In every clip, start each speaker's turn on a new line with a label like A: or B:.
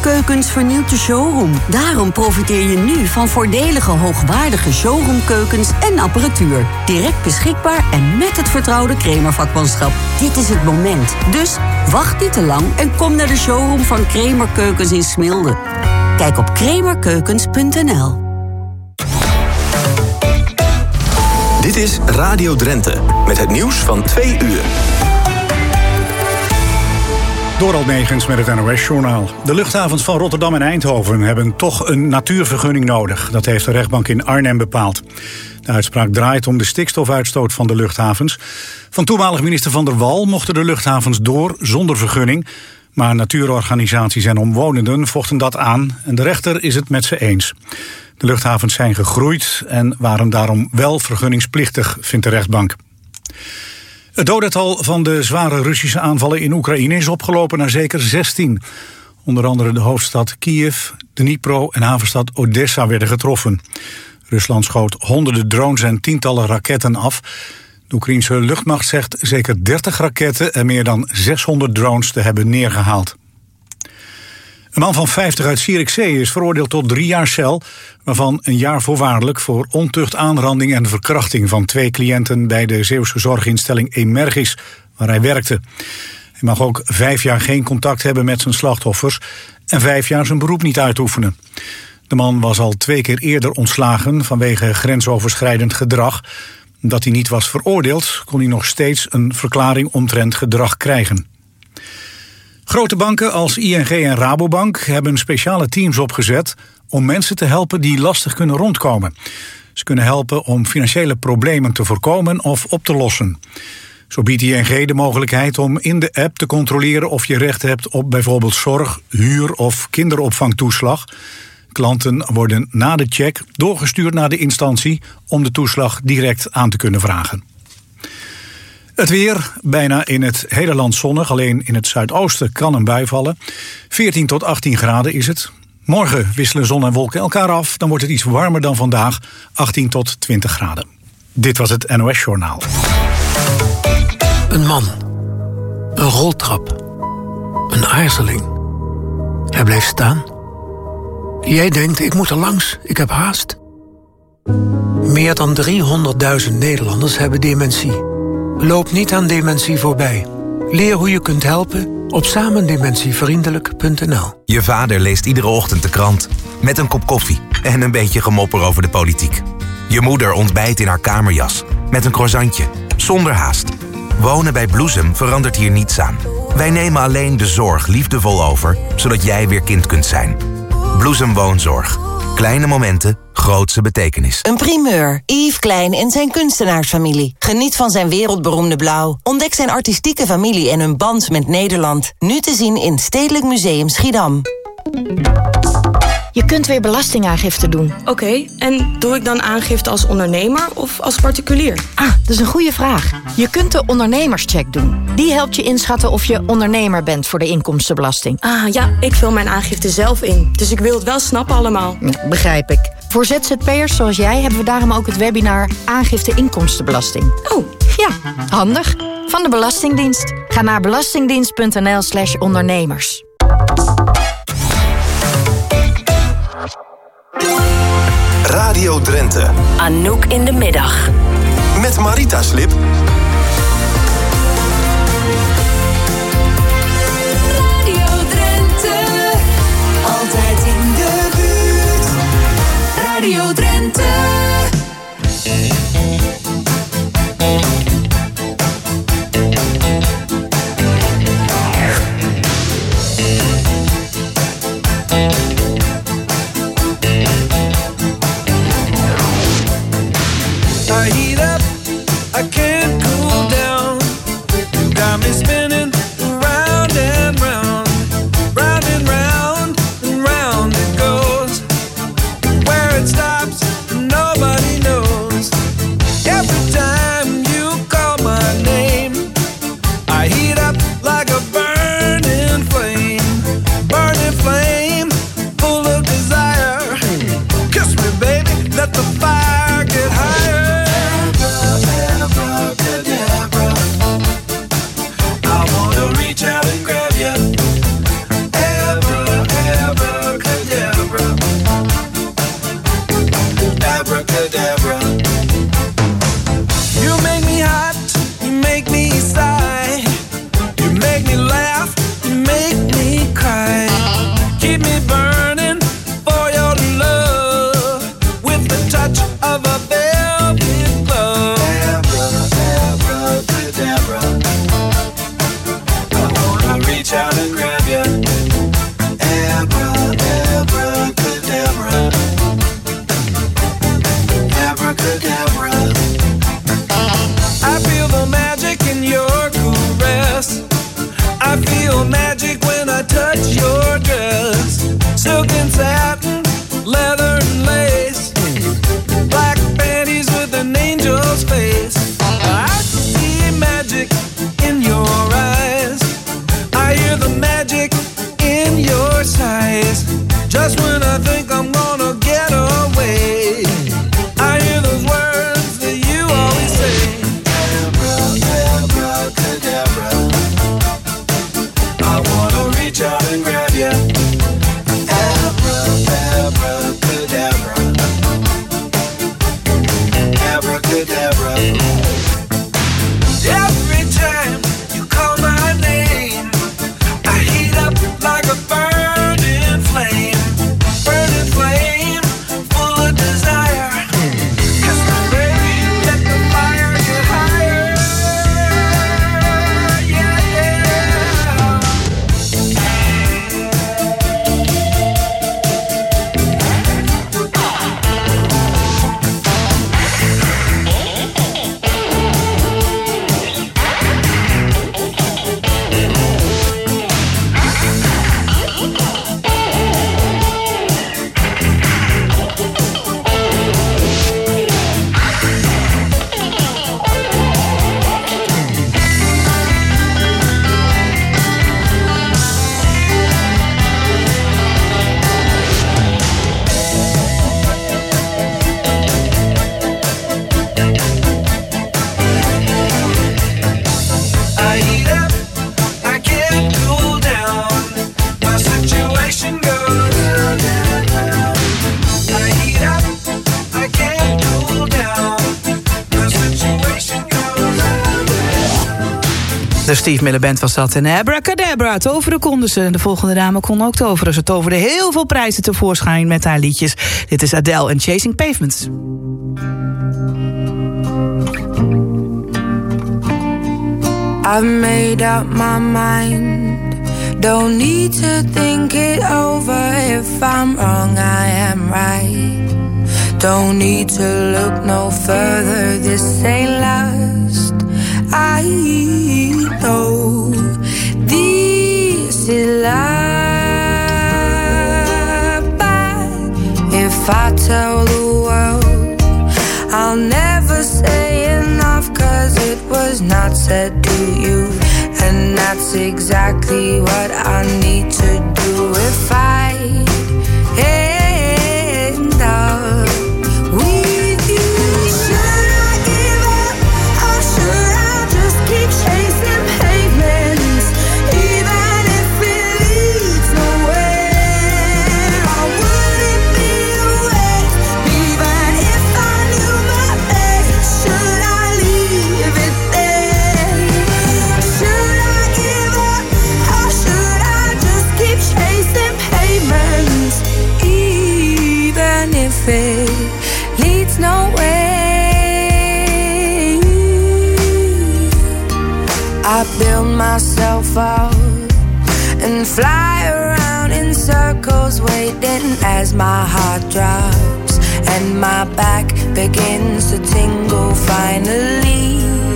A: Keukens vernieuwt de showroom. Daarom profiteer je nu van voordelige, hoogwaardige showroomkeukens en apparatuur. Direct beschikbaar en met het vertrouwde Kremer vakmanschap. Dit is het moment. Dus wacht niet te lang en kom naar de showroom van Kremer Keukens in Smilde. Kijk op kremerkeukens.nl.
B: Dit is Radio Drenthe, met het nieuws van 2 uur.
C: Dorald Megens met het NOS-journaal. De luchthavens van Rotterdam en Eindhoven hebben toch een natuurvergunning nodig. Dat heeft de rechtbank in Arnhem bepaald. De uitspraak draait om de stikstofuitstoot van de luchthavens. Van toenmalig minister Van der Wal mochten de luchthavens door zonder vergunning. Maar natuurorganisaties en omwonenden vochten dat aan en de rechter is het met ze eens. De luchthavens zijn gegroeid en waren daarom wel vergunningsplichtig, vindt de rechtbank. Het dodental van de zware Russische aanvallen in Oekraïne is opgelopen naar zeker 16. Onder andere de hoofdstad Kiev, Dnipro en havenstad Odessa werden getroffen. Rusland schoot honderden drones en tientallen raketten af. De Oekraïense luchtmacht zegt zeker 30 raketten en meer dan 600 drones te hebben neergehaald. Een man van 50 uit Zierikzee is veroordeeld tot 3 jaar cel, waarvan een jaar voorwaardelijk voor ontucht, aanranding en verkrachting van 2 cliënten bij de Zeeuwse zorginstelling Emergis, waar hij werkte. Hij mag ook 5 jaar geen contact hebben met zijn slachtoffers en 5 jaar zijn beroep niet uitoefenen. De man was al 2 keer eerder ontslagen vanwege grensoverschrijdend gedrag. Omdat hij niet was veroordeeld, kon hij nog steeds een verklaring omtrent gedrag krijgen. Grote banken als ING en Rabobank hebben speciale teams opgezet om mensen te helpen die lastig kunnen rondkomen. Ze kunnen helpen om financiële problemen te voorkomen of op te lossen. Zo biedt ING de mogelijkheid om in de app te controleren of je recht hebt op bijvoorbeeld zorg, huur of kinderopvangtoeslag. Klanten worden na de check doorgestuurd naar de instantie om de toeslag direct aan te kunnen vragen. Het weer, bijna in het hele land zonnig, alleen in het zuidoosten kan een bui vallen. 14 tot 18 graden is het. Morgen wisselen zon en wolken elkaar af, dan wordt het iets warmer dan vandaag, 18 tot 20 graden. Dit was het NOS-journaal.
D: Een man, een roltrap, een aarzeling. Hij bleef staan. Jij denkt, ik moet er langs, ik heb haast. Meer dan 300.000 Nederlanders hebben dementie. Loop niet aan dementie voorbij. Leer hoe je kunt helpen op samendementievriendelijk.nl.
E: Je vader leest iedere ochtend de krant. Met een kop koffie en een beetje gemopper over de politiek. Je moeder ontbijt in haar kamerjas. Met een croissantje, zonder haast. Wonen bij Bloesem verandert hier niets aan. Wij nemen alleen de zorg liefdevol over, zodat jij weer kind kunt zijn. Bloesem Woonzorg. Kleine momenten, grootse betekenis.
F: Een primeur. Yves Klein en zijn kunstenaarsfamilie. Geniet van zijn wereldberoemde blauw. Ontdek zijn artistieke familie en hun band met Nederland. Nu te zien in Stedelijk Museum Schiedam.
G: Je kunt weer belastingaangifte doen.
H: Oké, en doe ik dan aangifte als ondernemer of als particulier?
G: Dat is een goede vraag. Je kunt de ondernemerscheck doen. Die helpt je inschatten of je ondernemer bent voor de inkomstenbelasting.
H: Ja, ik vul mijn aangifte zelf in. Dus ik wil het wel snappen allemaal.
G: Ja, begrijp ik. Voor ZZP'ers zoals jij hebben we daarom ook het webinar Aangifte Inkomstenbelasting.
H: Oh.
G: Ja, handig. Van de Belastingdienst. Ga naar belastingdienst.nl/ondernemers.
B: Radio Drenthe.
A: Anouk in de middag.
B: Met Marita Slip.
I: Radio Drenthe. Altijd in de buurt. Radio Drenthe.
J: I heat up, I can't sigh. You make me laugh, you make me cry. Keep me burning for your love with the touch of a velvet glove. Abracadabra, I wanna reach out and grab you. Abracadabra, abracadabra. I feel the magic in your caress. I feel magic when I touch your dress. Silk and satin, leather and lace, black panties with an angel's face. I see magic in your eyes. I hear the magic in your sighs. Just when I think I'm gonna get away, I hear those words that you always say. Abracadabra, I wanna reach out and grab you. Abracadabra, abracadabra. Every time you call my name, I heat up like a burning flame, full of desire. Yes, baby, let the fire get higher. Yeah,
K: De Steve Miller Band was dat. En Abracadabra, toveren konden ze. En de volgende dame kon ook toveren. Ze toverde heel veel prijzen tevoorschijn met haar liedjes. Dit is Adele en Chasing Pavements.
L: I've made up my mind. Don't need to think it over. If I'm wrong, I am right. Don't need to look no further. This ain't last. I know this is love. But if I tell the world, I'll never say enough, 'cause it was not said to you. And that's exactly what I need to do if I end up with you. Should I give up or should I just keep chasing pavements, even if it leads nowhere? Or would it be a waste, even if I knew my fate? Should I leave it there? Should I give up or should I just keep chasing pavements, even if it leads nowhere? I build myself up and fly around in circles, waiting as my heart drops and my back begins to tingle finally.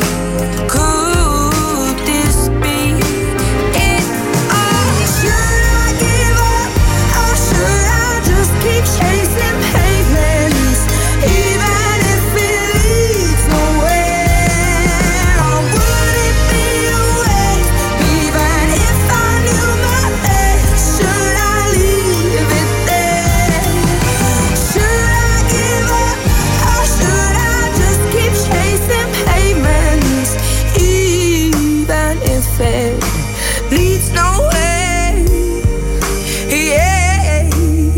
L: Could this be it? Or should I give up or should I just keep chasing pavements, even if it leads nowhere? Or would it be a waste, even if I knew my fate? Should I leave it there? Should I give up or should I just keep chasing pavements, even if it leads nowhere? Yeah.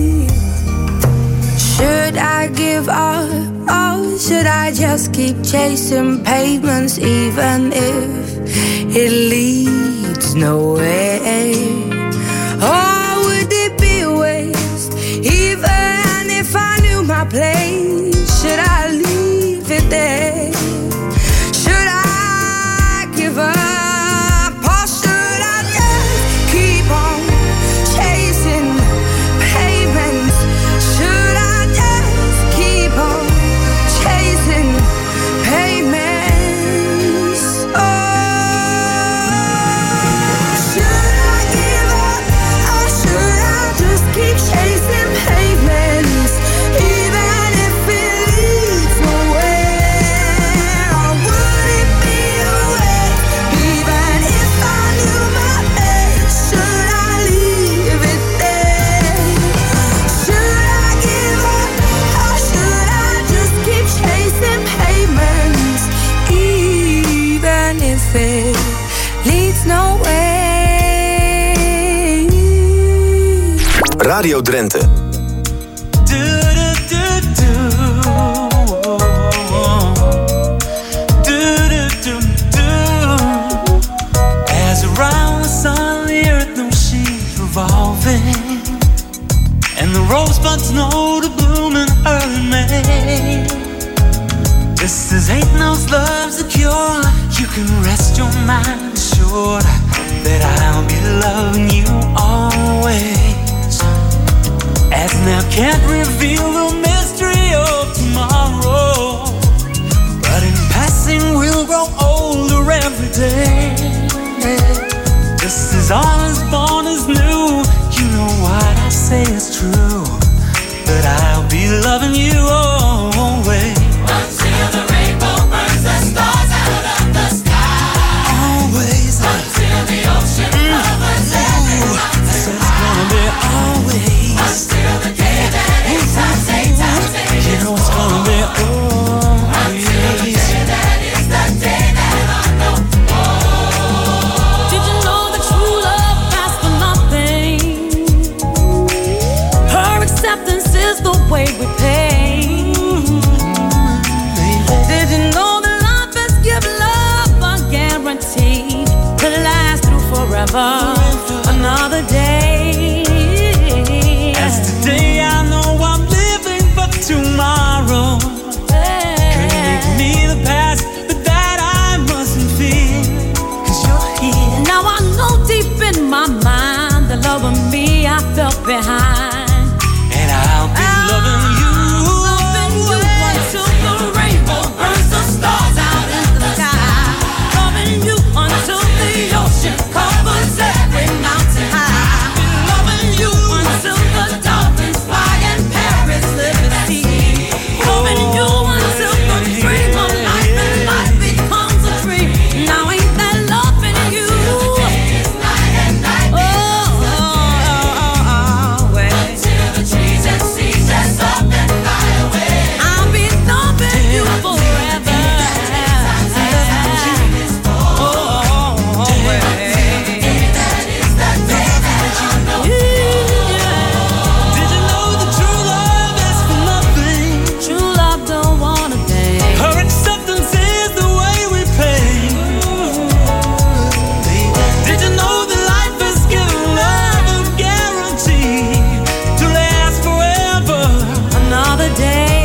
L: Should I give up or should I just keep chasing pavements, even if it leads nowhere. Oh, would it be a waste? Even if I knew my place, should I leave it there? Should I give up? Or should I just keep on chasing pavements? Should I just keep on chasing pavements? Oh, should I give up? Or should I just keep chasing pavements? Even if it leads nowhere, or would it be a waste? Even if I knew my place, should I leave it there? Should I give up? Or should I just keep chasing pavements? Even if it leads nowhere.
B: Radio Drenthe.
J: As around the sun, the earth knows she's revolving, and the rosebuds know to bloom in early May. This is ain't no love's a cure. You can rest your mind assured that I'll be loving you always. As now can't reveal the mystery of tomorrow, but in passing we'll grow older every day. This is all as born as new. You know what I say is true, that I'll be loving you always. Until the rainbow burns the stars out of the sky. Always. Until the ocean covers every mountain. So it's gonna be always. Until the day that it's time, you know it's gonna be always. Until the day that is the day that I know.
I: Did you know that true love lasts for nothing? Her acceptance is the way we pay. Did you know that life has given love a guarantee to last through forever? Another day.
J: As today I know I'm living for tomorrow. Could make me the past, but that I mustn't fear, 'cause you're here.
I: Now I know deep in my mind the love of me I felt behind.
J: And I'll be loving you.
I: Loving you until the rainbow burns the stars out in the sky. Loving you until the ocean covers every mountain high. Loving you until the dolphins fly and parrots live at sea. Loving you until the dream of life and life becomes a dream. Now ain't that loving you? Until the trees and seas just up and fly away. I'll be loving you forever.
J: Did you know that true love asks for nothing?
I: True love don't want a thing.
J: Her acceptance is the way we pay. Did you know that life is given love a guarantee to last forever?
I: Another day.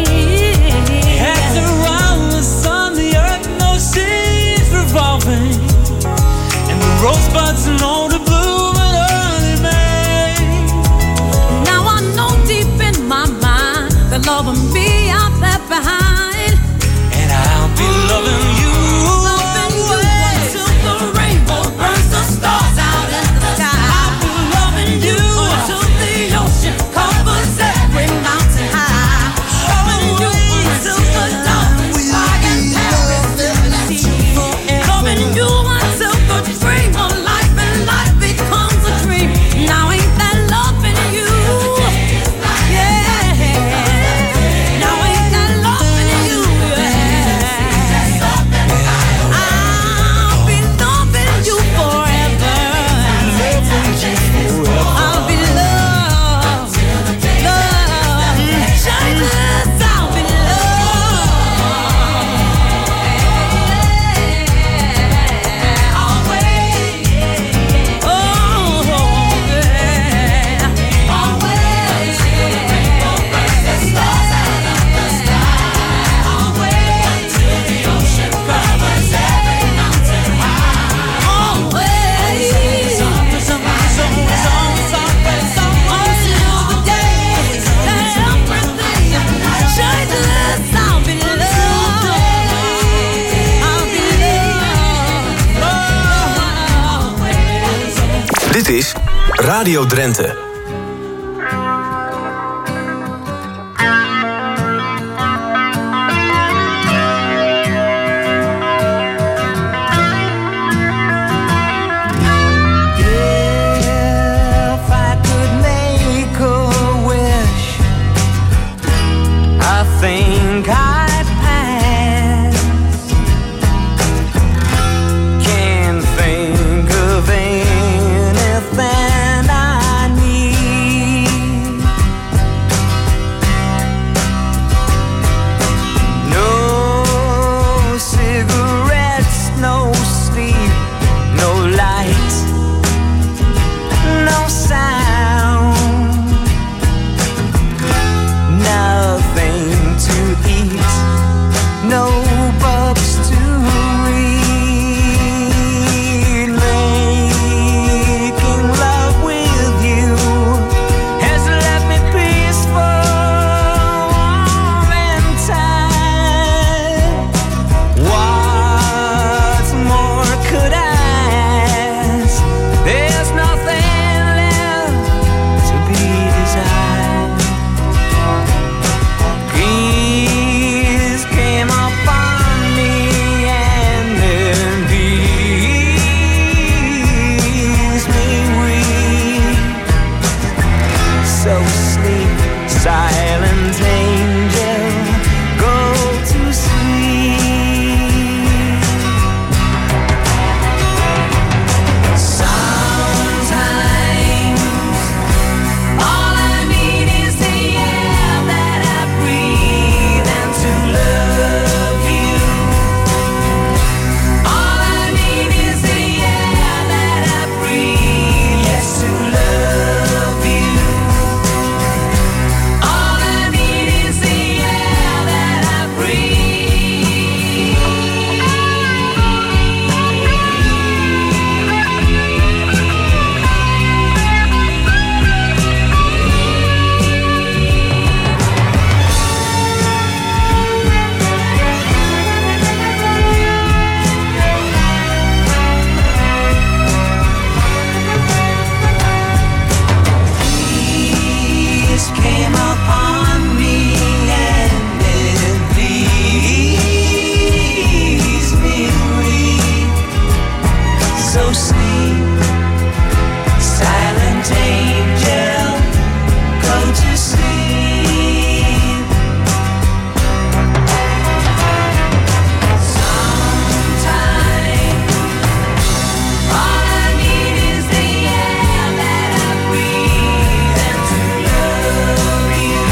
J: As around the sun, the earth knows she's revolving, and the rosebuds know to bloom in early May.
I: Now I know deep in my mind the love of me I left behind.
J: And I'll be loving you.
I: Loving you until the rainbow burns the stars out in the sky.
J: I'll be loving you
I: Until the ocean covers every mountain high. Loving you until the dolphins fly and parrots live in the sea. Loving you until the dream of life and life becomes a dream. Now ain't that loving you? Yeah. Now ain't that loving you? Yeah.
B: is Radio Drenthe.
I: Think I'd pass. Can't think of anything I need. No cigarettes, no sleep, no light, no sound, nothing to eat, no books to read. Making love with you has left me peaceful, warm and tired. What more could I ask? There's nothing left to be desired. Peace came upon me and then peace me weak. So sleep, silent angel, go to sleep. Sometimes all I need is the air that I breathe and to love you. All I need is the air that I breathe, yes, to love you. All I need is the air that I breathe. Peace came upon me and it pleased me weak. So sleep, silent angel, go to sleep. Sometimes all I need is the air that I breathe and to love you.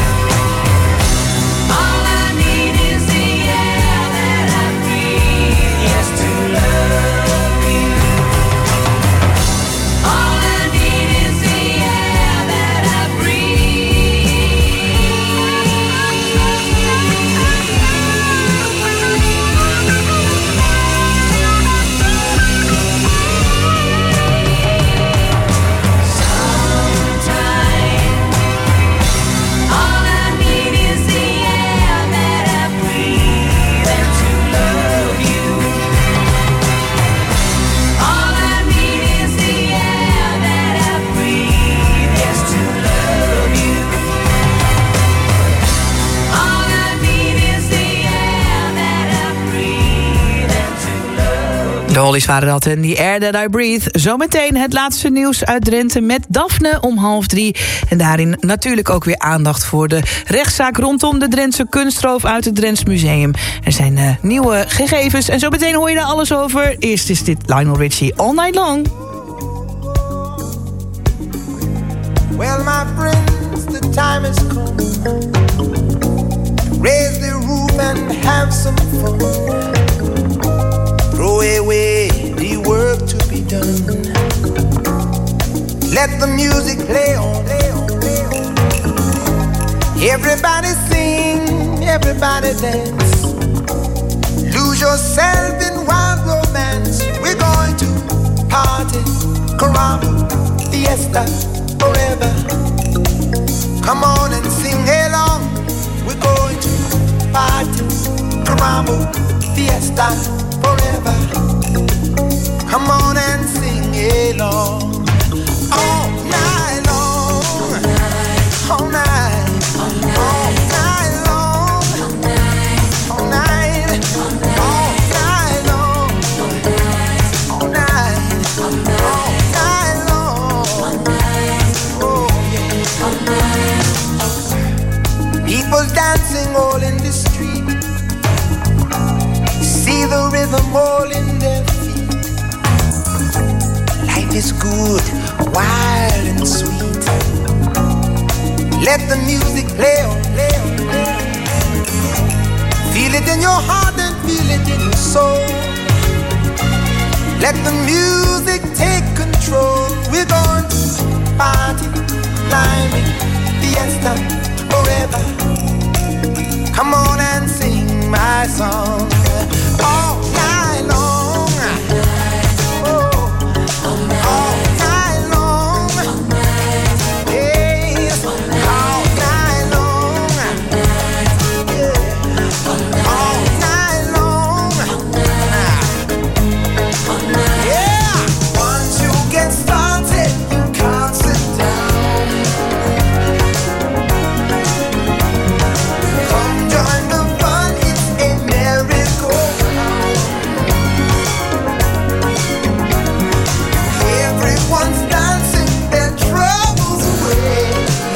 I: All I need is the air that I breathe, yes, to love you. All I need is the air that I All I need is the air that I breathe and to love you. All I need is the air that I breathe, yes, to love you. All I need is the air that I breathe and to love you.
K: De Hollies waren dat en die Air That I Breathe. Zometeen het laatste nieuws uit Drenthe met Daphne om 2:30. En daarin natuurlijk ook weer aandacht voor de rechtszaak rondom de Drentse kunstroof uit het Drents Museum. Er zijn nieuwe gegevens en zometeen hoor je daar alles over. Eerst is dit Lionel Richie All Night Long.
M: Well, my friends, the time has come. Raise the roof and have some fun. Throw away the work to be done. Let the music play on. Everybody sing, everybody dance. Lose yourself in wild romance. We're going to party, caramba, fiesta, forever. Come on and sing along. We're going to party, caramba, fiesta, forever. Come on and sing along. life is good, wild and sweet. Let the music play on, play on, play on. Feel it in your heart and feel it in your soul. Let the music take control. We're going to party, climbing, fiesta, forever. Come on and sing my song all night long. Oh, all night long. Yes, all night long. Yeah, all night long. Yeah, once you get started, you can't sit down. Come join the fun, it's a merry-go-round. Everyone's dancing their troubles away.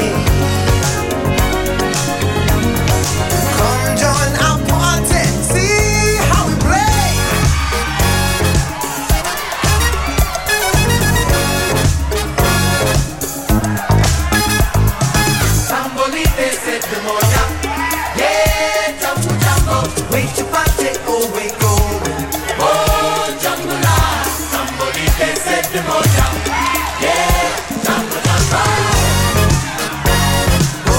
M: Come join our party, see how we play. Sambolite set the moja. Yeah, jumbo jumbo. Wait your party, oh wait going. Oh, jumbo la. Sambolite set the moja. Yeah, jumbo jumbo. Oh,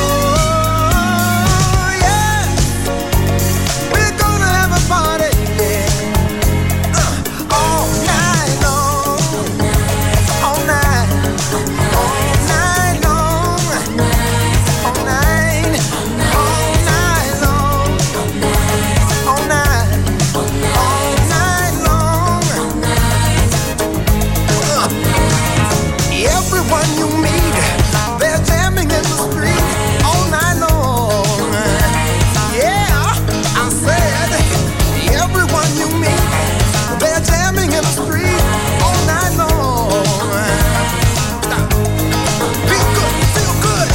M: yeah. We're gonna have a party, yeah. All night long. All night. All night long. All night. All night long. All night. All night long. Everyone you meet, they're jamming in the street all night long. Yeah, I said, everyone you meet, they're jamming in the street all night long. Feel good, feel good.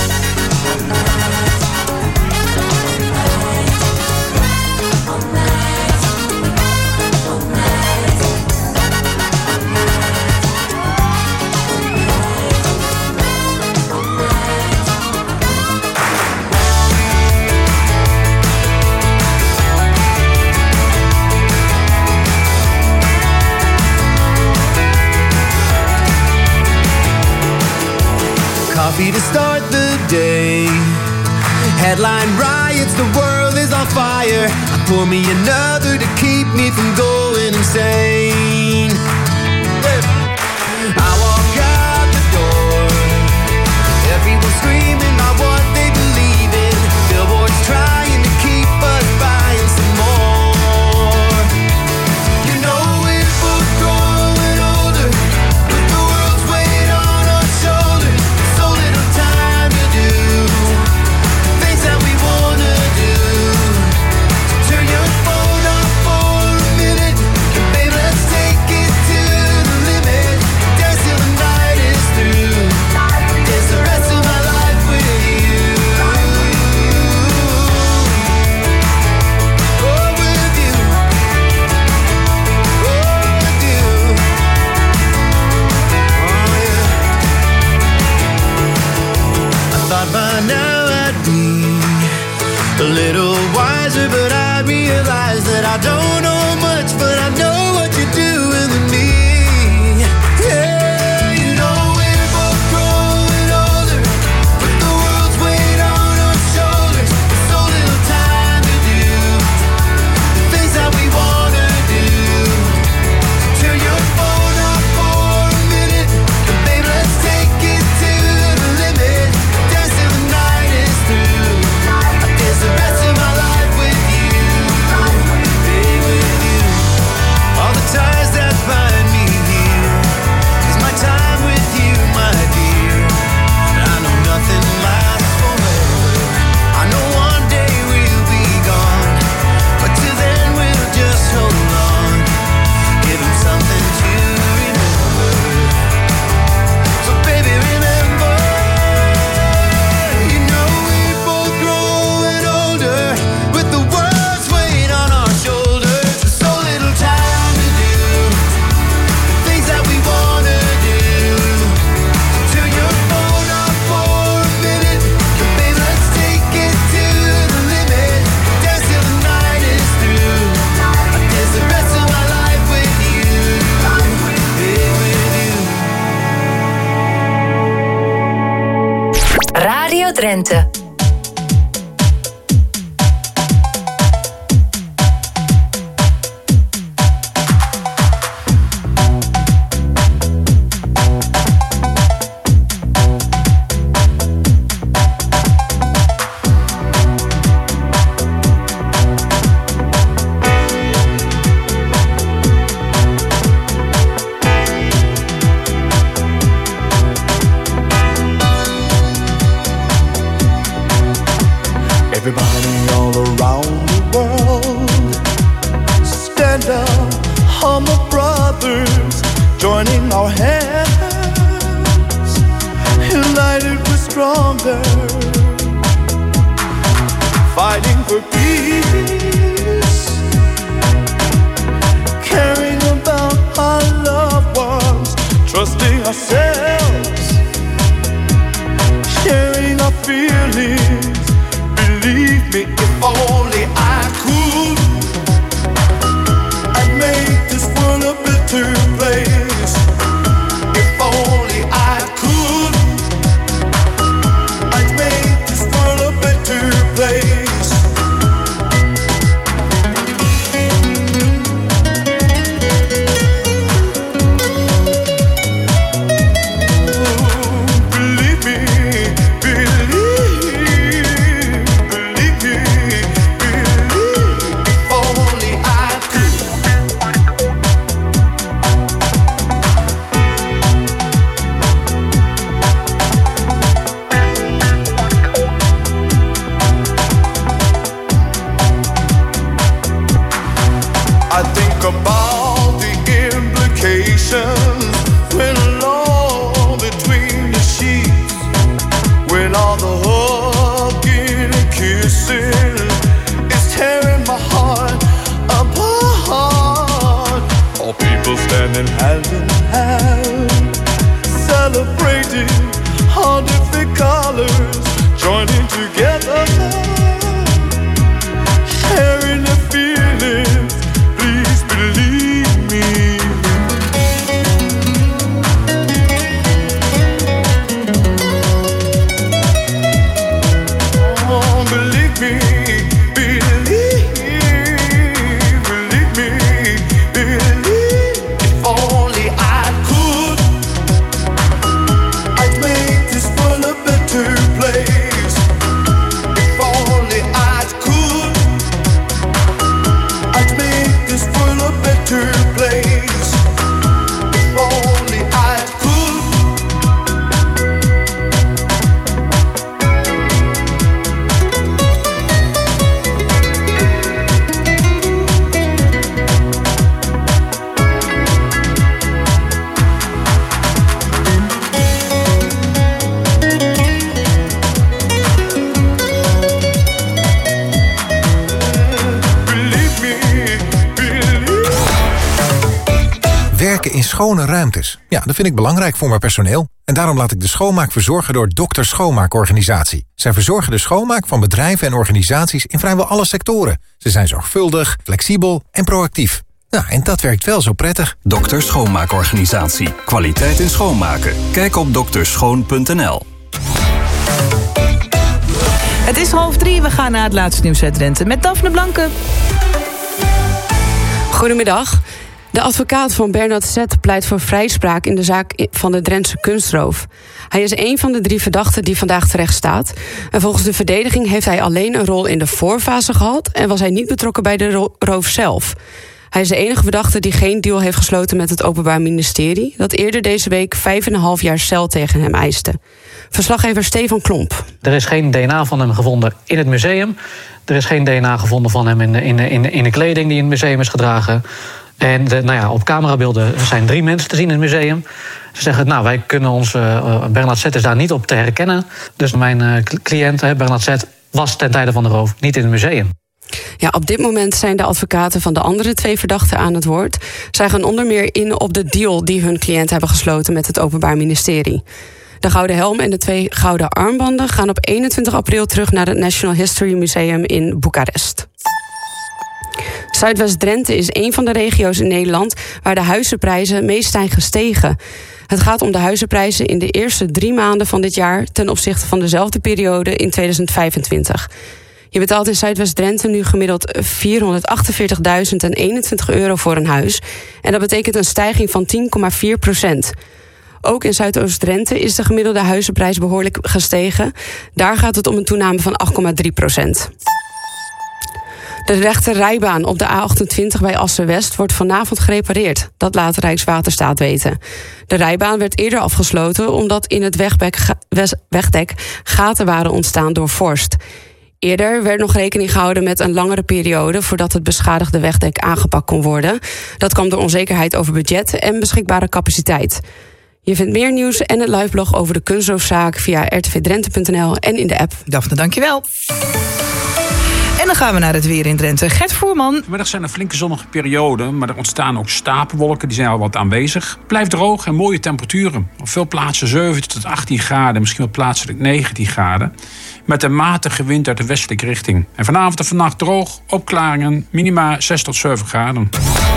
N: Coffee to start the day. Headline riots, the world is on fire. Pour me another to keep me from going insane. I walk out the door. Everyone screaming about what they believe in. Billboards trying to keep us buying some more. You know we're both growing older, but the world's weight on our shoulders. So little time to do things that we wanna do. Turn your phone off for a minute, and baby, let's take
O: Drenthe.
N: Everybody all around the world, stand up, humble brothers, joining our hands, united we're stronger, fighting for peace, caring about our loved ones, trusting ourselves, sharing our feelings. Believe me, if only I could, I'd make this world a better place. If only I could, I'd make this world a better place. Believe me, about the implications when alone between the sheets, when all the hugging and kissing is tearing my heart apart. All people standing hand in hand, celebrating all different colors, joining together, sharing their feelings. Please believe me. Oh, believe me, believe me, believe. If only I could, I'd make this world a better place. If only I could, I'd make this world a better place. If only I could.
P: Werken in schone ruimtes. Ja, dat vind ik belangrijk voor mijn personeel. En daarom laat ik de schoonmaak verzorgen door Dokter Schoonmaakorganisatie. Zij verzorgen de schoonmaak van bedrijven en organisaties in vrijwel alle sectoren. Ze zijn zorgvuldig, flexibel en proactief. Ja, en dat werkt wel zo prettig.
Q: Dokter Schoonmaakorganisatie. Kwaliteit in schoonmaken. Kijk op dokterschoon.nl.
K: Het is 2:30, we gaan naar het laatste nieuws uit Drenthe met Daphne Blanke.
R: Goedemiddag. De advocaat van Bernard Zet pleit voor vrijspraak in de zaak van de Drentse kunstroof. Hij is een van de 3 verdachten die vandaag terecht staat. En volgens de verdediging heeft hij alleen een rol in de voorfase gehad en was hij niet betrokken bij de roof zelf. Hij is de enige verdachte die geen deal heeft gesloten met het Openbaar Ministerie, dat eerder deze week 5,5 jaar cel tegen hem eiste. Verslaggever Stefan Klomp.
S: Er is geen DNA van hem gevonden in het museum. Er is geen DNA gevonden van hem in de kleding die in het museum is gedragen. En op camerabeelden zijn 3 mensen te zien in het museum. Ze zeggen, wij kunnen ons... Bernard Zet is daar niet op te herkennen. Dus mijn cliënt, Bernard Zet, was ten tijde van de roof niet in het museum.
R: Ja, op dit moment zijn de advocaten van de andere 2 verdachten aan het woord. Zij gaan onder meer in op de deal die hun cliënt hebben gesloten met het Openbaar Ministerie. De gouden helm en de 2 gouden armbanden gaan op 21 april terug naar het National History Museum in Boekarest. Zuidwest-Drenthe is een van de regio's in Nederland waar de huizenprijzen meest zijn gestegen. Het gaat om de huizenprijzen in de eerste 3 maanden van dit jaar ten opzichte van dezelfde periode in 2025. Je betaalt in Zuidwest-Drenthe nu gemiddeld €448.021 voor een huis. En dat betekent een stijging van 10,4%. Ook in Zuidoost-Drenthe is de gemiddelde huizenprijs behoorlijk gestegen. Daar gaat het om een toename van 8,3%. De rechte rijbaan op de A28 bij Assen-West wordt vanavond gerepareerd. Dat laat Rijkswaterstaat weten. De rijbaan werd eerder afgesloten omdat in het wegdek gaten waren ontstaan door vorst. Eerder werd nog rekening gehouden met een langere periode voordat het beschadigde wegdek aangepakt kon worden. Dat kwam door onzekerheid over budget en beschikbare capaciteit. Je vindt meer nieuws en het liveblog over de kunststoofzaak via rtvdrenthe.nl en in de app.
K: Daphne, dankjewel. En dan gaan we naar het weer in Drenthe. Gert Voerman.
O: Vanmiddag zijn er flinke zonnige perioden, maar er ontstaan ook stapelwolken. Die zijn al wat aanwezig. Het blijft droog en mooie temperaturen. Op veel plaatsen 17 tot 18 graden, misschien wel plaatselijk 19 graden. Met een matige wind uit de westelijke richting. En vanavond en vannacht droog, opklaringen, minima 6 tot 7 graden.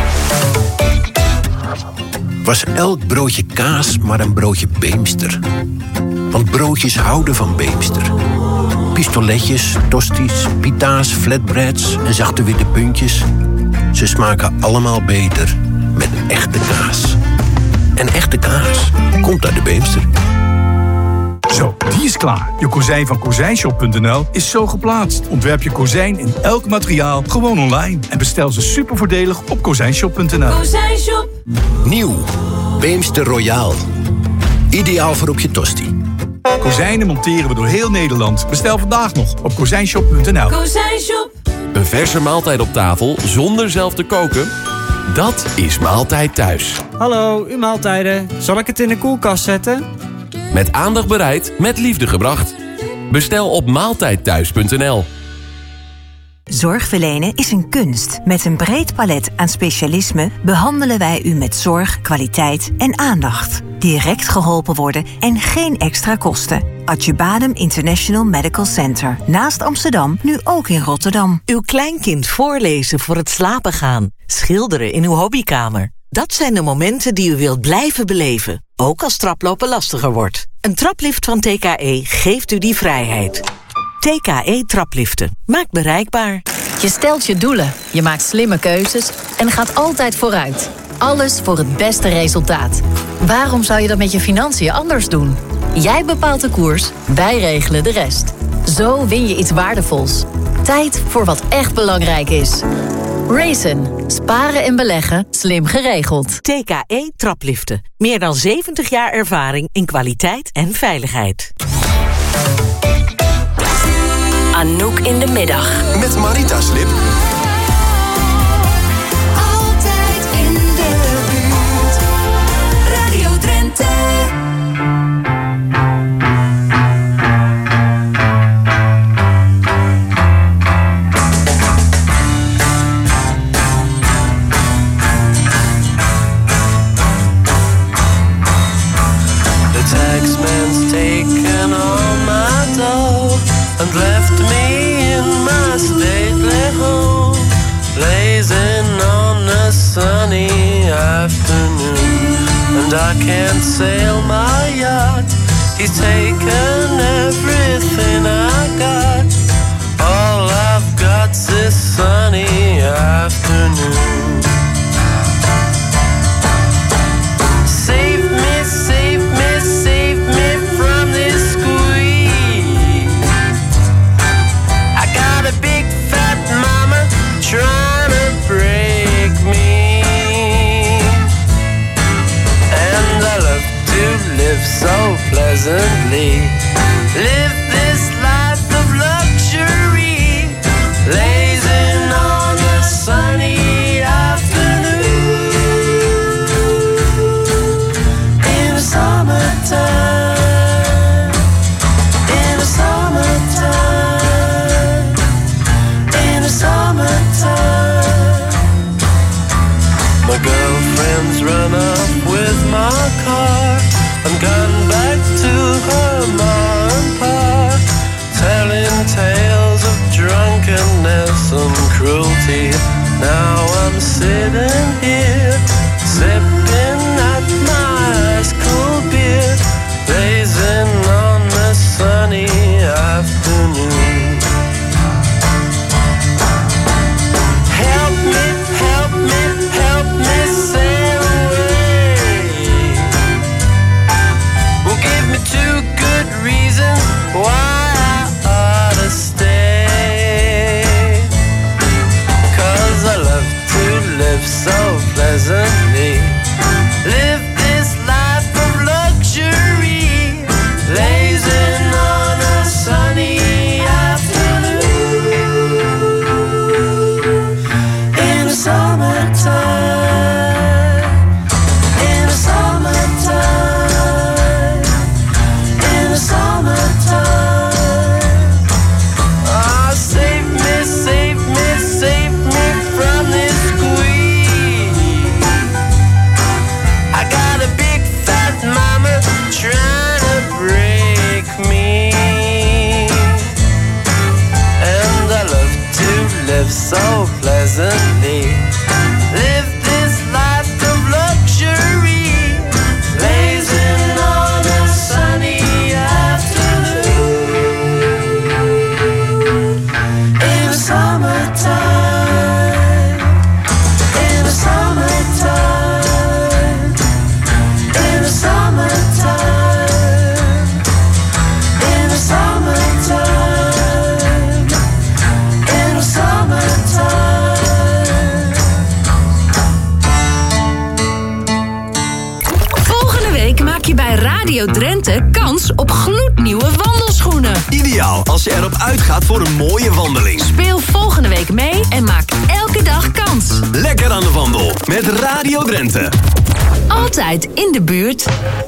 T: Was elk broodje kaas maar een broodje Beemster? Want broodjes houden van Beemster. Pistoletjes, tosties, pita's, flatbreads en zachte witte puntjes. Ze smaken allemaal beter met echte kaas. En echte kaas komt uit de Beemster.
U: Zo, die is klaar. Je kozijn van kozijnshop.nl is zo geplaatst. Ontwerp je kozijn in elk materiaal gewoon online. En bestel ze super voordelig op kozijnshop.nl.
I: Kozijnshop.
T: Nieuw. Beemster Royaal. Ideaal voor op je tosti.
U: Kozijnen monteren we door heel Nederland. Bestel vandaag nog op kozijnshop.nl.
I: Kozijnshop.
V: Een verse maaltijd op tafel zonder zelf te koken? Dat is Maaltijd Thuis.
W: Hallo, uw maaltijden. Zal ik het in de koelkast zetten?
V: Met aandacht bereid, met liefde gebracht. Bestel op maaltijdthuis.nl.
X: Zorg verlenen is een kunst. Met een breed palet aan specialismen behandelen wij u met zorg, kwaliteit en aandacht. Direct geholpen worden en geen extra kosten. Acıbadem International Medical Center. Naast Amsterdam, nu ook in Rotterdam.
Y: Uw kleinkind voorlezen voor het slapen gaan. Schilderen in uw hobbykamer. Dat zijn de momenten die u wilt blijven beleven. Ook als traplopen lastiger wordt. Een traplift van TKE geeft u die vrijheid. TKE Trapliften. Maakt bereikbaar.
G: Je stelt je doelen, je maakt slimme keuzes en gaat altijd vooruit. Alles voor het beste resultaat. Waarom zou je dat met je financiën anders doen? Jij bepaalt de koers, wij regelen de rest. Zo win je iets waardevols. Tijd voor wat echt belangrijk is. Raisin. Sparen en beleggen. Slim geregeld.
Y: TKE Trapliften. Meer dan 70 jaar ervaring in kwaliteit en veiligheid.
Z: Anouk in de middag.
B: Met Marita Slip.
I: Altijd in de buurt. Radio Drenthe.
J: The taxman's taken all my dough and left me in my stately home, blazing on a sunny afternoon. And I can't sail my yacht, he's taken everything I got. All I've got's this sunny afternoon. Save me, save me, save me from this squeeze. I got a big fat mama trying to break me, and I love to live so pleasantly. Live this life of luxury, blazing on a sunny afternoon. In the summertime, in the summertime, in the summertime. My girlfriend's run up with my car and gone back to her mom.
A: je bij Radio Drenthe kans op gloednieuwe wandelschoenen.
B: Ideaal als je erop uitgaat voor een mooie wandeling.
A: Speel volgende week mee en maak elke dag kans.
B: Lekker aan de wandel met Radio Drenthe.
A: Altijd in de buurt.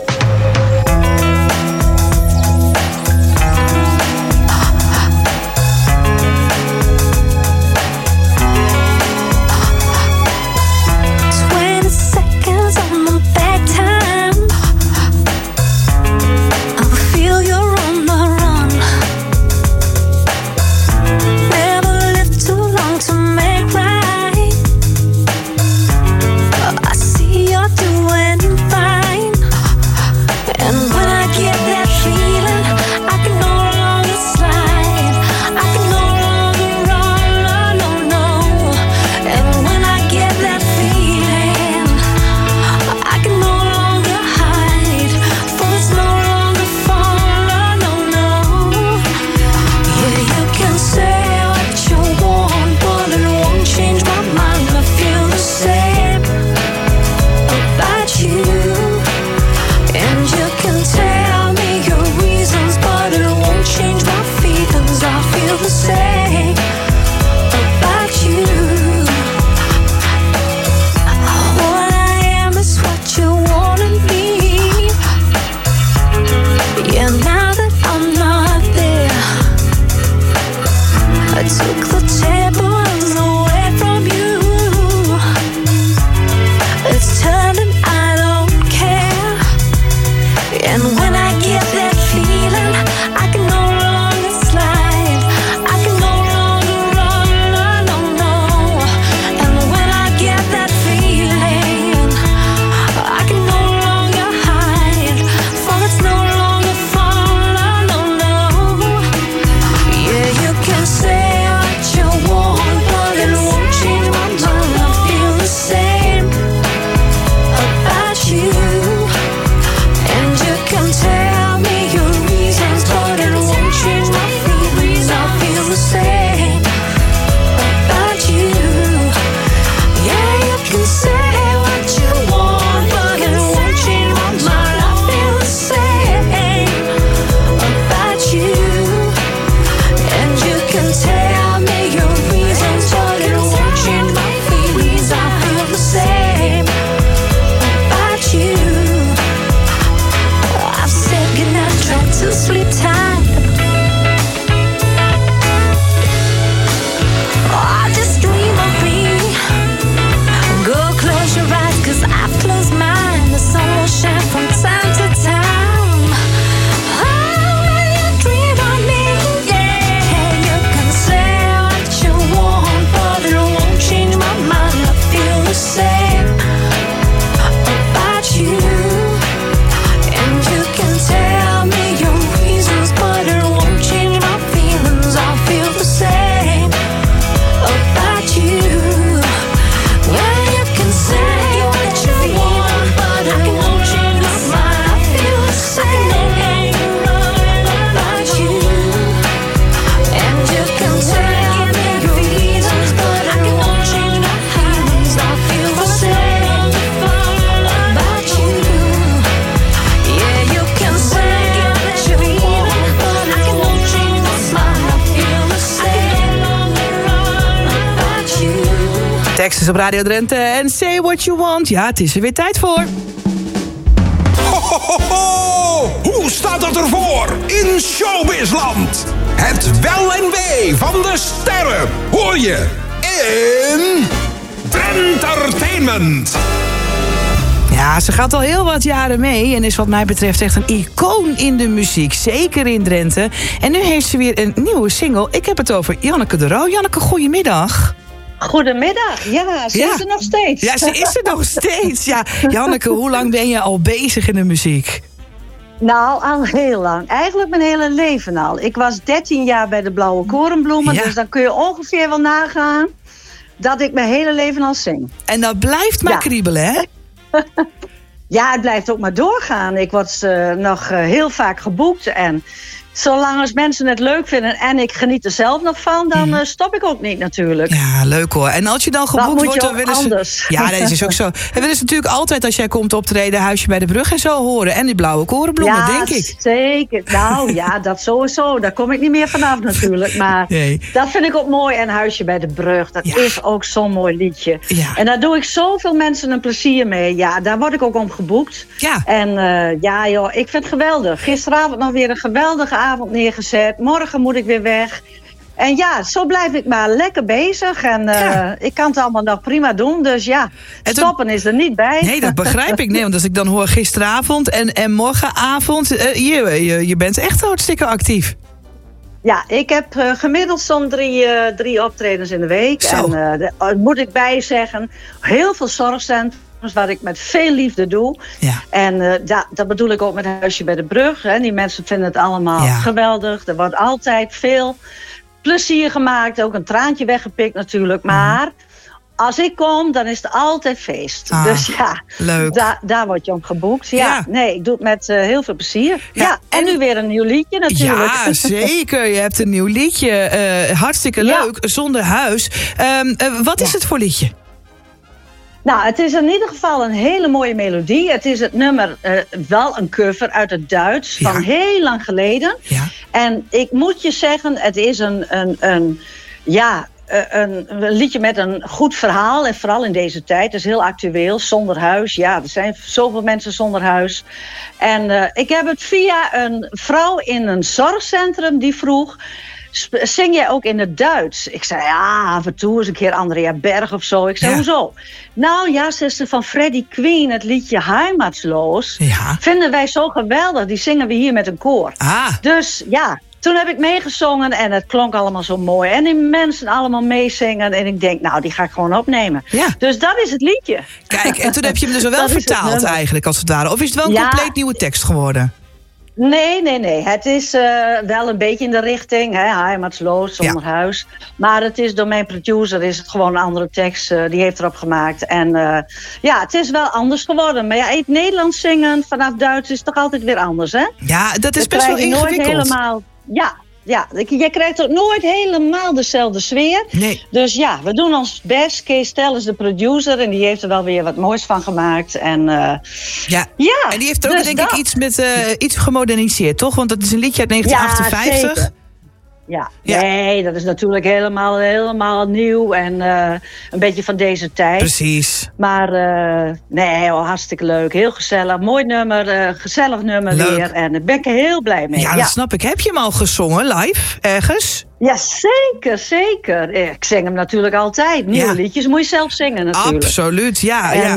K: Texas op Radio Drenthe en Say What You Want. Ja, het is er weer tijd voor.
C: Ho, ho, ho, ho! Hoe staat het ervoor in Showbizland? Het wel en wee van de sterren hoor je in Drentertainment.
K: Ja, ze gaat al heel wat jaren mee en is wat mij betreft echt een icoon in de muziek. Zeker in Drenthe. En nu heeft ze weer een nieuwe single. Ik heb het over Janneke de Roo. Janneke, goedemiddag.
D: Goedemiddag, ja, ze is er nog steeds.
K: Ja, ze is er nog steeds. Ja, Janneke, hoe lang ben je al bezig in de muziek?
D: Nou, al heel lang. Eigenlijk mijn hele leven al. Ik was 13 jaar bij de Blauwe Korenbloemen, dus dan kun je ongeveer wel nagaan dat ik mijn hele leven al zing.
K: En dat blijft maar kriebelen, hè?
D: Ja, het blijft ook maar doorgaan. Ik word nog heel vaak geboekt en zolang als mensen het leuk vinden en ik geniet er zelf nog van, dan stop ik ook niet natuurlijk.
K: Ja, leuk hoor. En als je dan geboekt wordt, dan willen ze...
D: anders.
K: Ja, dat is ook zo. En willen ze natuurlijk altijd, als jij komt optreden, Huisje bij de Brug en zo horen. En die blauwe korenbloemen, denk ik.
D: Ja, zeker. Nou ja, dat sowieso. Daar kom ik niet meer vanaf natuurlijk. Maar dat vind ik ook mooi. En Huisje bij de Brug, dat is ook zo'n mooi liedje. Ja. En daar doe ik zoveel mensen een plezier mee. Ja, daar word ik ook om geboekt. Ja. En ja joh, ik vind het geweldig. Gisteravond nog weer een geweldige avond neergezet. Morgen moet ik weer weg. En ja, zo blijf ik maar lekker bezig. En ik kan het allemaal nog prima doen. Dus ja, stoppen is er niet bij.
K: Nee, dat begrijp ik. Nee, want als ik dan hoor gisteravond en morgenavond... je bent echt hartstikke actief.
D: Ja, ik heb gemiddeld zo'n drie optredens in de week. Zo. En moet ik bij zeggen, heel veel zorgcentrums waar ik met veel liefde doe. Ja. En dat bedoel ik ook met Huisje bij de Brug. Hè. Die mensen vinden het allemaal geweldig. Er wordt altijd veel plezier gemaakt. Ook een traantje weggepikt natuurlijk. Maar als ik kom, dan is het altijd feest. Dus ja, leuk. Daar word je om geboekt. Ja. Nee, ik doe het met heel veel plezier. Ja. En nu weer een nieuw liedje natuurlijk.
K: Ja, zeker. Je hebt een nieuw liedje. Hartstikke leuk. Zonder Huis. Wat is het voor liedje?
D: Nou, het is in ieder geval een hele mooie melodie. Het is het nummer, wel een cover uit het Duits van heel lang geleden. Ja. En ik moet je zeggen, het is een liedje met een goed verhaal. En vooral in deze tijd. Het is heel actueel. Zonder huis. Ja, er zijn zoveel mensen zonder huis. En ik heb het via een vrouw in een zorgcentrum die vroeg... Zing jij ook in het Duits? Ik zei, ja, af en toe eens een keer Andrea Berg of zo. Ik zei, hoezo? Nou ja, ze van Freddie Queen, het liedje Heimatsloos. Ja. Vinden wij zo geweldig. Die zingen we hier met een koor. Dus ja, toen heb ik meegezongen en het klonk allemaal zo mooi. En die mensen allemaal meezingen. En ik denk, nou, die ga ik gewoon opnemen. Ja. Dus dat is het liedje.
K: Kijk, en toen heb je hem dus wel vertaald eigenlijk, als het ware. Of is het wel een compleet nieuwe tekst geworden?
D: Nee. Het is wel een beetje in de richting. Heimatsloos, zonder huis. Maar het is door mijn producer is het gewoon een andere tekst. Die heeft erop gemaakt. En het is wel anders geworden. Maar ja, in het Nederlands zingen vanaf Duits is toch altijd weer anders, hè?
K: Ja, dat is best wel ingewikkeld.
D: Nooit helemaal, ja, je krijgt ook nooit helemaal dezelfde sfeer. Nee. Dus ja, we doen ons best. Kees Tel is de producer en die heeft er wel weer wat moois van gemaakt. En
K: en die heeft er ook denk ik iets gemoderniseerd, toch? Want dat is een liedje uit 1958.
D: Ja, ja, nee, dat is natuurlijk helemaal nieuw en een beetje van deze tijd.
K: Precies.
D: Maar hartstikke leuk, heel gezellig, mooi nummer, gezellig nummer weer. En daar ben ik heel blij mee.
K: Ja, dat snap ik. Heb je hem al gezongen live ergens?
D: Ja, zeker. Ik zing hem natuurlijk altijd. Nieuwe liedjes moet je zelf zingen natuurlijk.
K: Absoluut, ja. En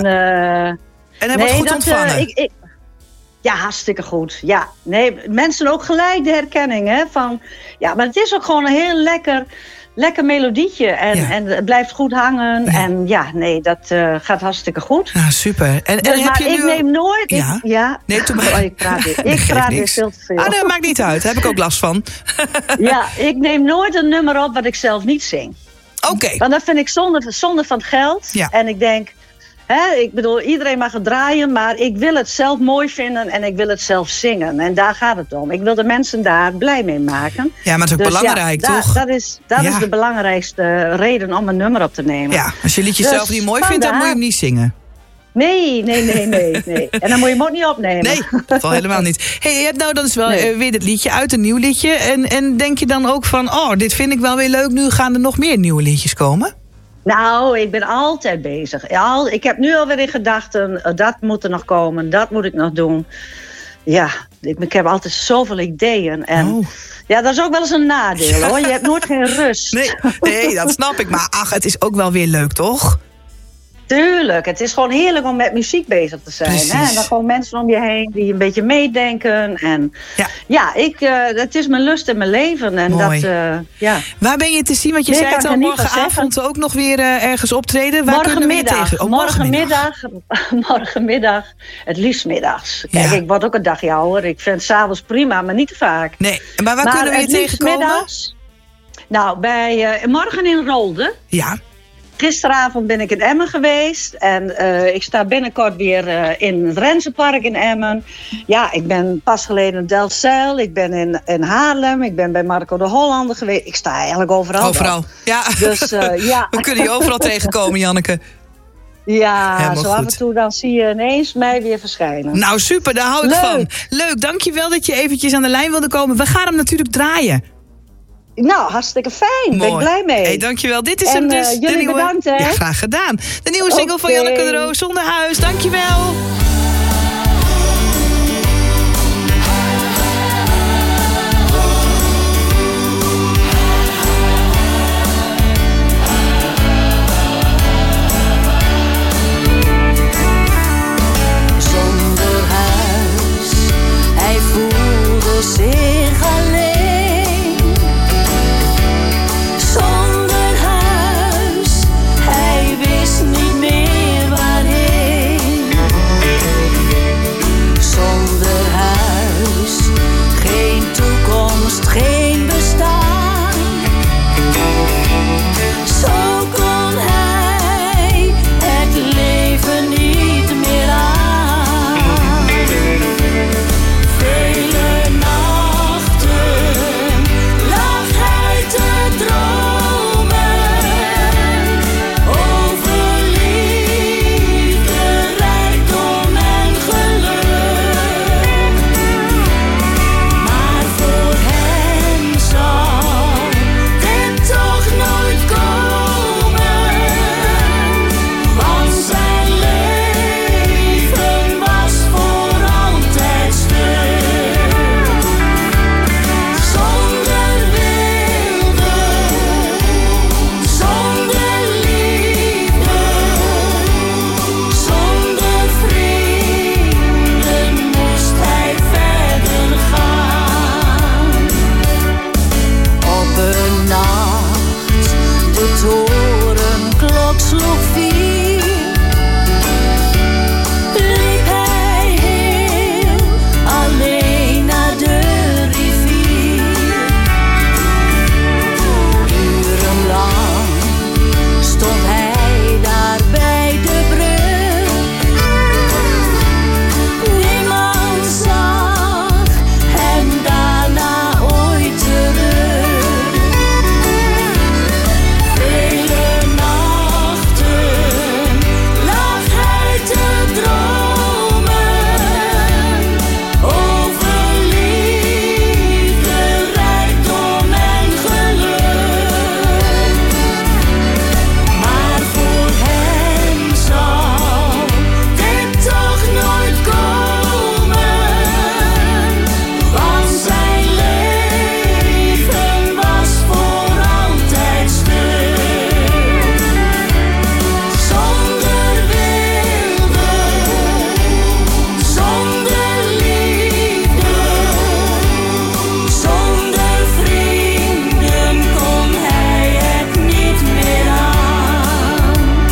K: hij wordt goed ontvangen.
D: Ja, hartstikke goed. Ja, nee, mensen ook gelijk de herkenning, hè, van... Ja, maar het is ook gewoon een heel lekker melodietje. En het blijft goed hangen. Ja. En ja, nee, dat gaat hartstikke goed.
K: Ja, super. En heb je nu...
D: ik neem nooit...
K: Nee,
D: ik praat weer veel te veel.
K: Dat maakt niet uit. Daar heb ik ook last van.
D: Ja, ik neem nooit een nummer op wat ik zelf niet zing.
K: Oké.
D: Want dat vind ik zonde van het geld. Ja. En ik denk... ik bedoel, iedereen mag het draaien, maar ik wil het zelf mooi vinden en ik wil het zelf zingen. En daar gaat het om. Ik wil de mensen daar blij mee maken.
K: Ja, maar het is ook belangrijk, toch?
D: Dat is de belangrijkste reden om een nummer op te nemen.
K: Ja, als je liedje zelf niet mooi vindt, dan moet je hem niet zingen.
D: Nee. En dan moet je hem ook niet opnemen.
K: Nee, dat wel helemaal niet. Hey, je hebt nou dan is wel weer dit liedje uit, een nieuw liedje. En denk je dan ook van, dit vind ik wel weer leuk, nu gaan er nog meer nieuwe liedjes komen?
D: Nou, ik ben altijd bezig. Ik heb nu alweer in gedachten, dat moet er nog komen, dat moet ik nog doen. Ja, ik heb altijd zoveel ideeën. En ja, dat is ook wel eens een nadeel, hoor. Je hebt nooit geen rust.
K: Nee, dat snap ik. Maar het is ook wel weer leuk, toch?
D: Tuurlijk, het is gewoon heerlijk om met muziek bezig te zijn. Hè? En dan gewoon mensen om je heen die een beetje meedenken. En het is mijn lust en mijn leven. En
K: mooi.
D: Dat,
K: waar ben je te zien? Want je zei het al, morgenavond ook nog weer ergens optreden. Waar kunnen we je tegen?
D: Morgenmiddag, het liefst middags. Kijk, ik word ook een dagje ouder. Ik vind het 's avonds prima, maar niet te vaak.
K: Nee, maar waar kunnen we je tegenkomen?
D: Nou, morgen in Rolde.
K: Ja.
D: Gisteravond ben ik in Emmen geweest. En ik sta binnenkort weer in het Rensenpark in Emmen. Ja, ik ben pas geleden in Delfzijl. Ik ben in Haarlem. Ik ben bij Marco de Hollander geweest. Ik sta eigenlijk overal.
K: Overal, ja.
D: Dus ja.
K: We kunnen je overal tegenkomen, Janneke.
D: Ja,
K: helemaal
D: zo
K: goed.
D: af en toe dan zie je ineens mij weer verschijnen.
K: Nou, super, daar hou ik van. Leuk, dankjewel dat je eventjes aan de lijn wilde komen. We gaan hem natuurlijk draaien.
D: Nou, hartstikke fijn. Ben ik blij mee.
K: Hey, dankjewel. Dit is hem dus.
D: Jullie
K: de nieuwe...
D: bedankt, hè.
K: Ja, graag gedaan. De nieuwe single van Janneke de Roos, Zonder Huis. Dankjewel.
I: Zonder huis, hij voelde zich alleen. Zonder huis, hij wist niet meer waarheen. Zonder huis, geen toekomst, geen bestaan. Zo kon hij het leven niet meer aan. Vele nachten lag hij te dromen over liefde, rijkdom en geluk. Maar voor hem zal dit toch nooit komen, want zijn leven was voor altijd stuk. Zonder wilde, zonder liefde, zonder vrienden moest hij verder gaan. Op een nacht, de torenklok sloeg 4, liep hij heel alleen naar de rivier. Urenlang stond hij daar bij de brug. Niemand zag hem daarna ooit terug. Vele nachten lag hij te dromen over liefde, rijkdom en geluk. Maar voor hem zal dit toch nooit komen, want zijn leven was voor altijd stuk. Zonder wilde, zonder liefde, zonder vrienden kon hij het niet meer aan.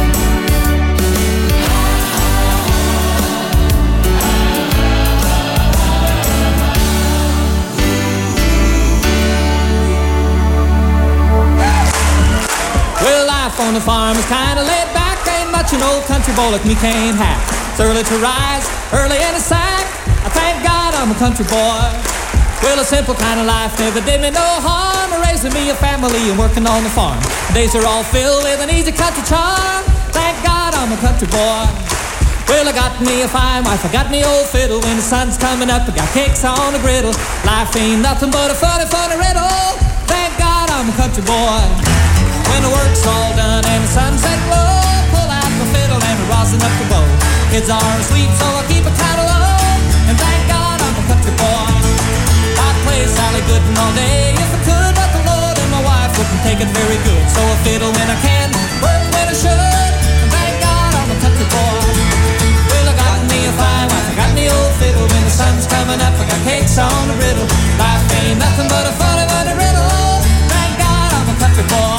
E: Well, life on the farm is kinda laid back. Ain't much an old country boy like me can't hack. It's early to rise, early in the sack. I thank God I'm a country boy. Well, a simple kind of life never did me no harm. Raising me a family and working on the farm. Days are all filled with an easy country charm. Thank God I'm a country boy. Well, I got me a fine wife, I got me old fiddle. When the sun's coming up, I got cakes on the griddle. Life ain't nothing but a funny, funny riddle. Thank God I'm a country boy. When the work's all done and the sunset glow, pull out my fiddle and rosin up the bow. Kids are asleep, so I keep it kind of low. And thank God I'm a country boy. I'd play Sally Gooden all day if I could, but the Lord and my wife wouldn't take it very good. So I fiddle when I can, work when I should. And thank God I'm a country boy. Well, I got me a fine wife, I got me old fiddle. When the sun's coming up, I got cakes on the griddle. Life ain't nothing but a funny, funny riddle. Thank God I'm a country boy.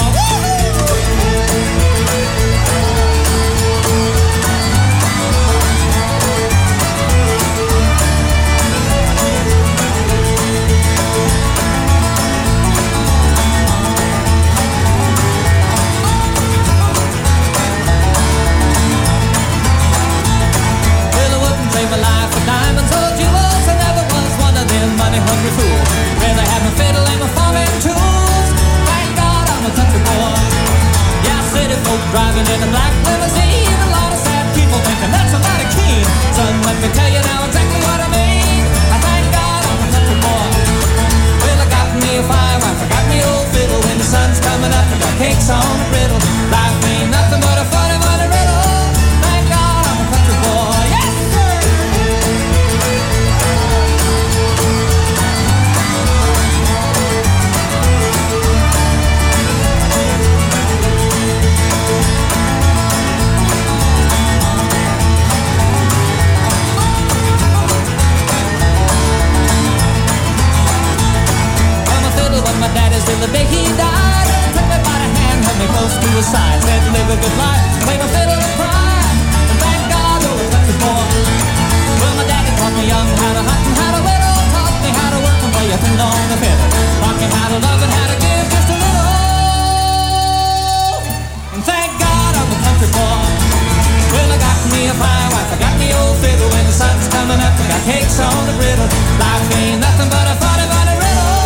E: cakes on the griddle. Life ain't nothing but a funny, funny riddle.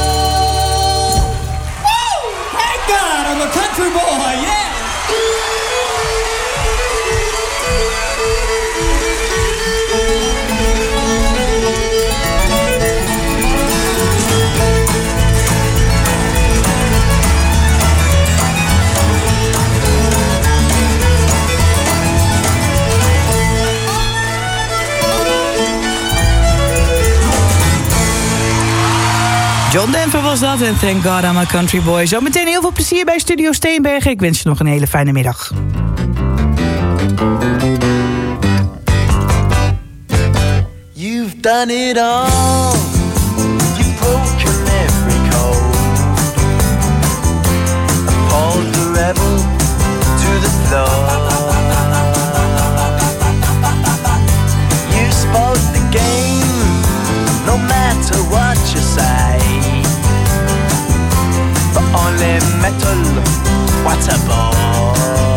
E: Woo! Thank God I'm a country boy, yeah!
K: John Denver was dat en Thank God I'm a Country Boy. Zometeen heel veel plezier bij Studio Steenbergen. Ik wens je nog een hele fijne middag.
F: You've done it all. You've broken every code. Appalled the rebel to the floor. You spoiled the game, no matter what you say. For only metal, what a bore.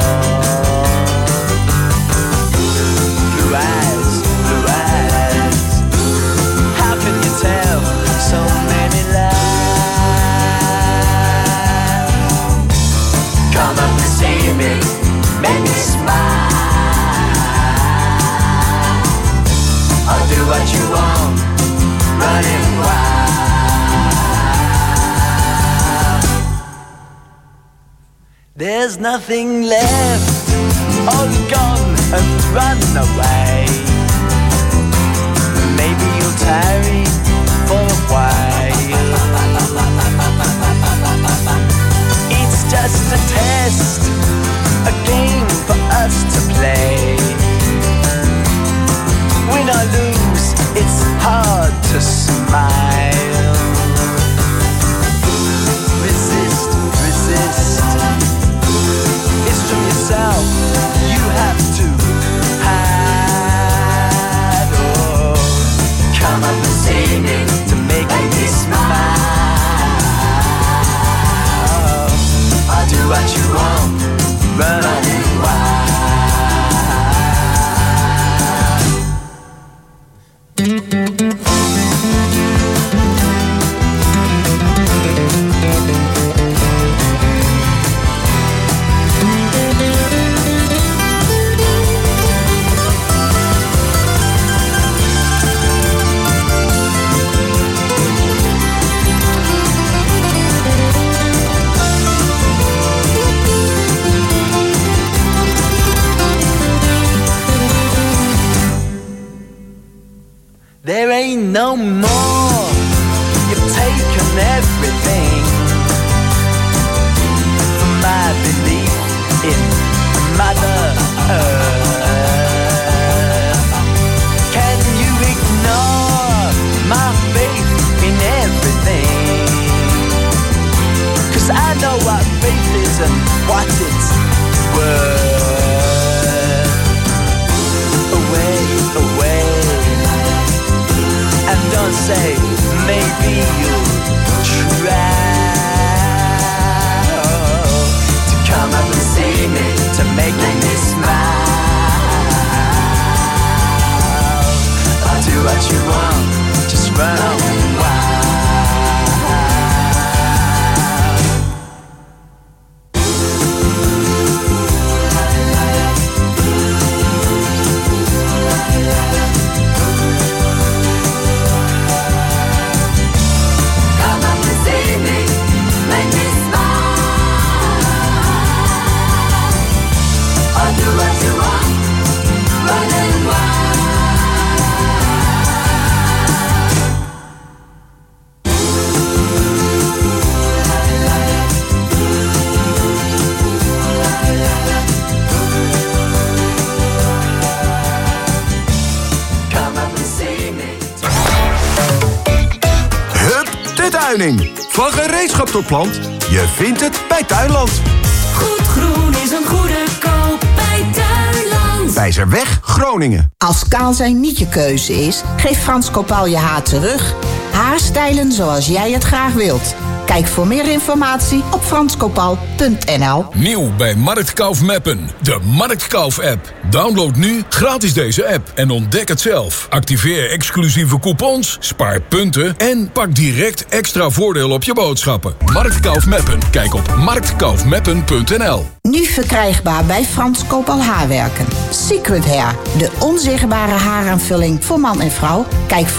F: Blue eyes, blue eyes. How can you tell so many lies? Come up and see me, make me smile. I'll do what you want, running wild. There's nothing left, all gone and run away. Maybe you'll tarry for a while. It's just a test, a game for us to play. Win or lose, it's hard to smile. Resist, resist. It's from yourself, you have to hide. Oh, come up and see me to make me smile. I'll do what you want, running wild. There ain't no more. You've taken everything from my belief in Mother Earth. Can you ignore my faith in everything? 'Cause I know what faith is and what it's worth. Away, away. And don't say, maybe you'll try to come up and see me, to make me smile. I'll do what you want, just run on wild.
H: Van gereedschap tot plant, je vindt het bij Tuinland.
I: Goed groen is een goede koop bij Tuinland.
H: Wijzerweg, Groningen.
L: Als kaal zijn niet je keuze is, geef Frans Kopal je haar terug. Haarstijlen zoals jij het graag wilt. Kijk voor meer informatie op franskopal.nl.
M: Nieuw bij Marktkauf Meppen. De Marktkauf-app. Download nu gratis deze app en ontdek het zelf. Activeer exclusieve coupons, spaar punten en pak direct extra voordeel op je boodschappen. Marktkauf Meppen. Kijk op marktkaufmeppen.nl.
L: Nu verkrijgbaar bij Frans Kopal Haarwerken. Secret Hair, de onzichtbare haaraanvulling voor man en vrouw. Kijk